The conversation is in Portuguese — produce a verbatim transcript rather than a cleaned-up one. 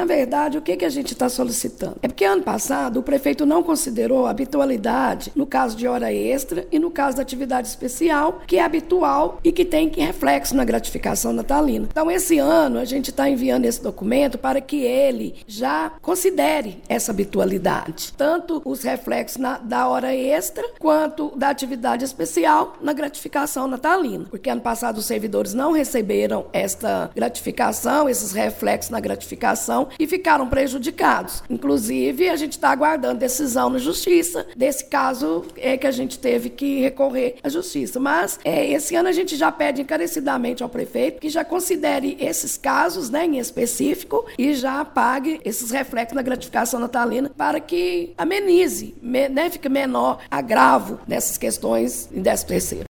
Na verdade, o que, que a gente está solicitando? É porque ano passado o prefeito não considerou a habitualidade no caso de hora extra e no caso da atividade especial, que é habitual e que tem reflexo na gratificação natalina. Então, esse ano, a gente está enviando esse documento para que ele já considere essa habitualidade, tanto os reflexos na, da hora extra, quanto da atividade especial na gratificação natalina. Porque ano passado os servidores não receberam esta gratificação, esses reflexos na gratificação, e ficaram prejudicados. Inclusive, a gente está aguardando decisão na Justiça. Desse caso é que a gente teve que recorrer à Justiça. Mas é, esse ano a gente já pede encarecidamente ao prefeito que já considere esses casos, né, em específico, e já pague esses reflexos na gratificação natalina para que amenize, me, né, fique menor agravo dessas questões em décimo terceiro.